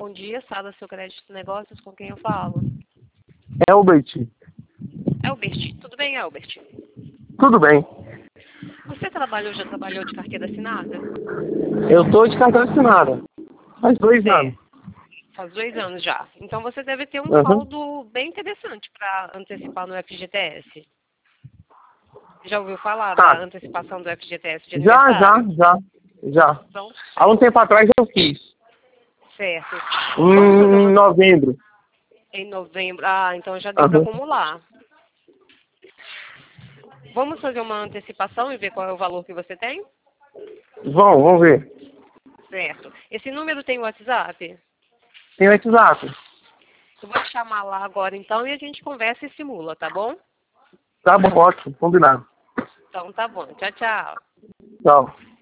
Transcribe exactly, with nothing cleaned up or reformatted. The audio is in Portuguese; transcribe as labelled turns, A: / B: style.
A: Bom dia, Sala Seu Crédito Negócios, com quem eu falo?
B: Elbert.
A: Elbert, tudo bem, Elbert?
B: Tudo bem.
A: Você trabalhou, já trabalhou de carteira assinada?
B: Eu tô de carteira assinada. Faz dois
A: É,
B: anos.
A: faz dois anos já. Então você deve ter um
B: Uhum.
A: saldo bem interessante para antecipar no F G T S. Já ouviu falar
B: Tá.
A: da antecipação do F G T S de
B: Já, já,
A: aniversário?
B: já, já.
A: Então,
B: Há um tempo atrás eu fiz.
A: certo. Vamos fazer
B: Em
A: uma
B: novembro.
A: em novembro. Ah, então já deu para
B: Uhum.
A: acumular. Vamos fazer uma antecipação e ver qual é o valor que você tem?
B: Vamos, vamos ver.
A: Certo. Esse número tem WhatsApp?
B: Tem o WhatsApp.
A: Eu vou te chamar lá agora então e a gente conversa e simula, tá bom?
B: Tá bom, ótimo, combinado.
A: Então tá bom. Tchau, tchau.
B: Tchau.